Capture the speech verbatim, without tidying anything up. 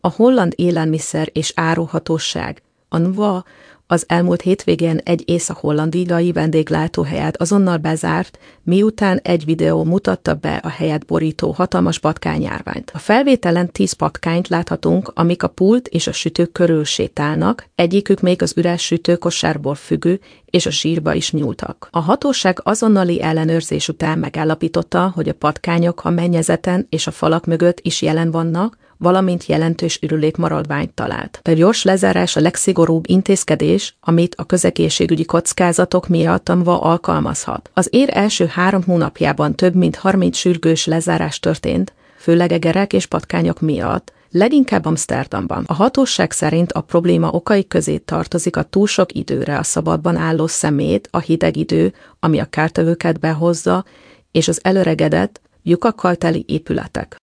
A holland élelmiszer és áruhatóság, a N V A, az elmúlt hétvégén egy észak-hollandiai vendéglátóhelyet azonnal bezárt, miután egy videó mutatta be a helyet borító hatalmas patkányjárványt. A felvételen tíz patkányt láthatunk, amik a pult és a sütők körül sétálnak, egyikük még az üres sütőkosárból függő, és a zsírba is nyúltak. A hatóság azonnali ellenőrzés után megállapította, hogy a patkányok a mennyezeten és a falak mögött is jelen vannak, valamint jelentős ürülék maradványt talált. A gyors lezárás a legszigorúbb intézkedés, amit a közegészségügyi kockázatok miatt a N V A alkalmazhat. Az ér első három hónapjában több mint harminc sürgős lezárás történt, főleg egerek és patkányok miatt, leginkább Amsterdamban. A hatóság szerint a probléma okai közé tartozik a túl sok időre a szabadban álló szemét, a hideg idő, ami a kártevőket behozza, és az elöregedett, lyukakkal teli épületek.